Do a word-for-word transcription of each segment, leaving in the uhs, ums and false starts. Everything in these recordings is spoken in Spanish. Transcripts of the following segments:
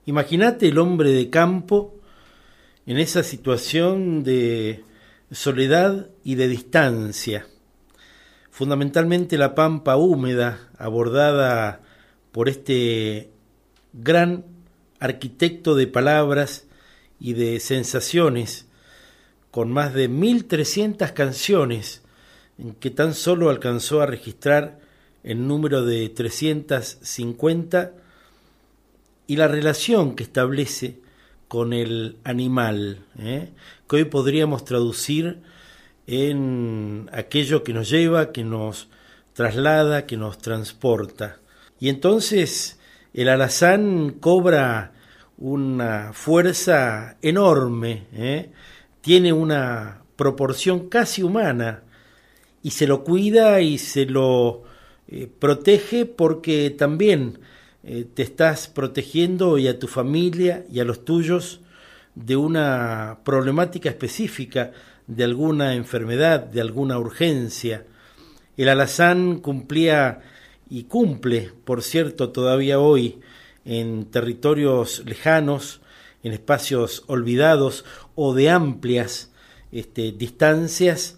Imagínate el hombre de campo en esa situación de soledad y de distancia. Fundamentalmente la pampa húmeda, abordada por este gran arquitecto de palabras y de sensaciones, con más de mil trescientas canciones, en que tan solo alcanzó a registrar el número de trescientas cincuenta, y la relación que establece con el animal, ¿eh? que hoy podríamos traducir en aquello que nos lleva, que nos traslada, que nos transporta. Y entonces el alazán cobra una fuerza enorme, ¿eh? tiene una proporción casi humana, y se lo cuida y se lo eh, protege porque también eh, te estás protegiendo y a tu familia y a los tuyos de una problemática específica, de alguna enfermedad, de alguna urgencia. El alazán cumplía y cumple, por cierto, todavía hoy en territorios lejanos, en espacios olvidados o de amplias este, distancias,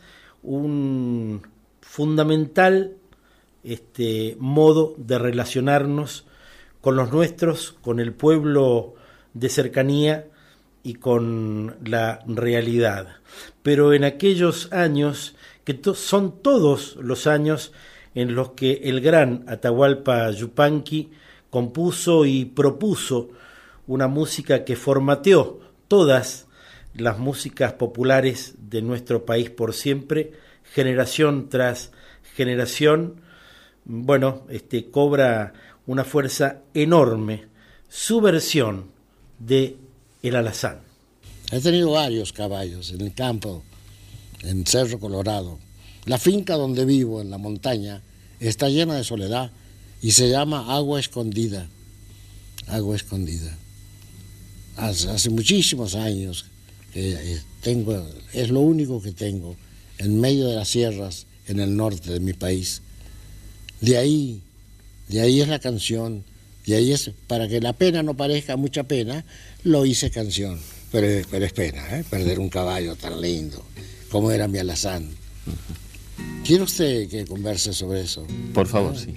un fundamental este, modo de relacionarnos con los nuestros, con el pueblo de cercanía y con la realidad. Pero en aquellos años, que to- son todos los años en los que el gran Atahualpa Yupanqui compuso y propuso una música que formateó todas las músicas populares de nuestro país por siempre, generación tras generación, bueno, este, cobra una fuerza enorme su versión de El Alazán. He tenido varios caballos en el campo, en Cerro Colorado. La finca donde vivo, en la montaña, está llena de soledad y se llama Agua Escondida. Agua Escondida. Hace, hace muchísimos años que tengo, es lo único que tengo en medio de las sierras en el norte de mi país. De ahí, de ahí es la canción, de ahí es, para que la pena no parezca mucha pena, lo hice canción. Pero, pero es pena, ¿eh? Perder un caballo tan lindo como era mi alazán. ¿Quiere usted que converse sobre eso? Por favor, sí.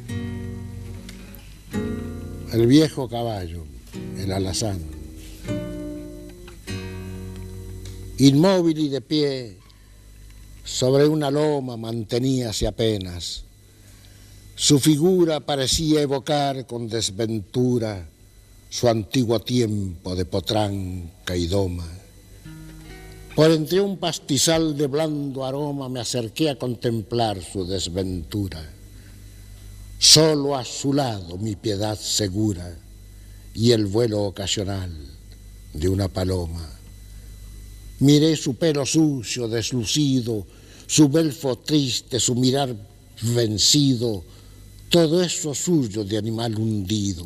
El viejo caballo, el alazán. Inmóvil y de pie, sobre una loma manteníase apenas. Su figura parecía evocar con desventura su antiguo tiempo de potranca y doma. Por entre un pastizal de blando aroma me acerqué a contemplar su desventura. Solo a su lado mi piedad segura y el vuelo ocasional de una paloma. Miré su pelo sucio, deslucido, su belfo triste, su mirar vencido, todo eso suyo de animal hundido.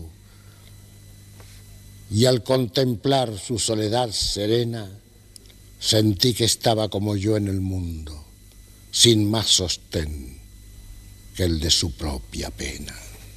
Y al contemplar su soledad serena, sentí que estaba como yo en el mundo, sin más sostén que el de su propia pena.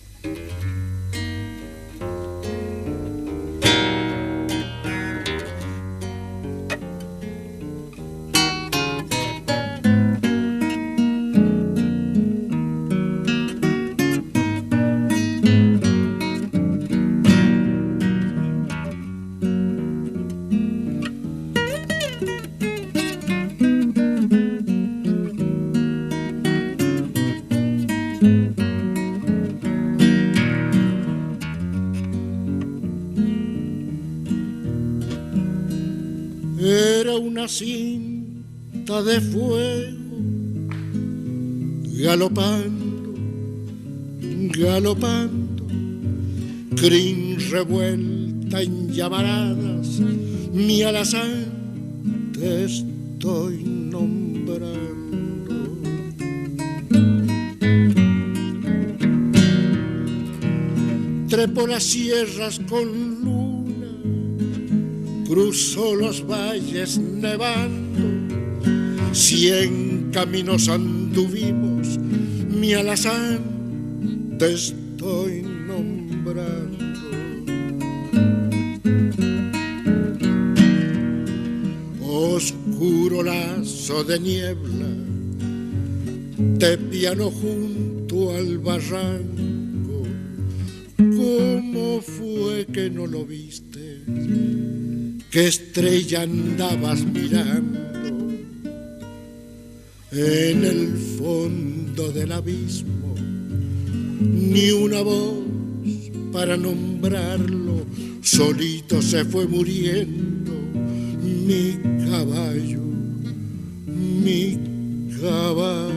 Era una cinta de fuego, galopando, galopando, crin revuelta en llamaradas, mi alazán te estoy nombrando. Trepo las sierras con luna, cruzó los valles nevando, cien caminos anduvimos, mi alazán te estoy nombrando. oscuro lazo de niebla te piano junto al barranco. ¿Cómo fue que no lo viste? ¿Qué estrella andabas mirando? En el fondo del abismo, ni una voz para nombrarlo, solito se fue muriendo mi caballo, mi caballo.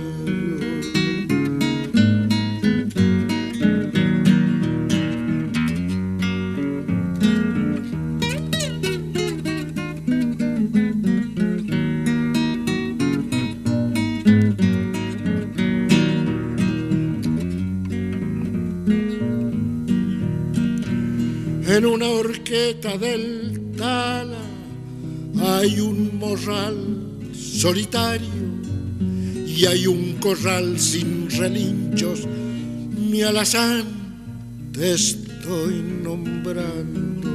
En una horqueta del Tala hay un morral solitario y hay un corral sin relinchos. Mi alazán te estoy nombrando.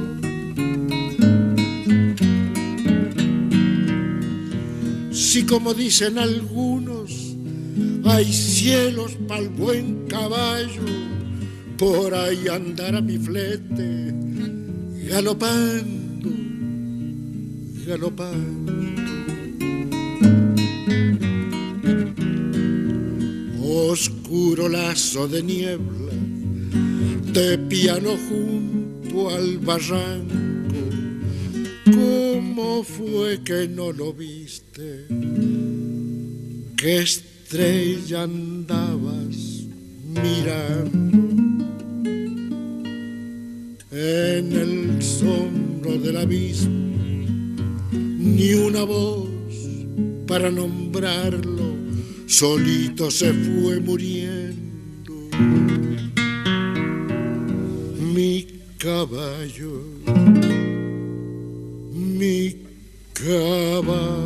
Si como dicen algunos hay cielos pa'l buen caballo, por ahí andará mi flete galopando, galopando. Oscuro lazo de niebla te piano junto al barranco. ¿Cómo fue que no lo viste? ¿Qué estrella andabas mirando? En el sombro del abismo, ni una voz para nombrarlo, solito se fue muriendo mi caballo, mi caballo.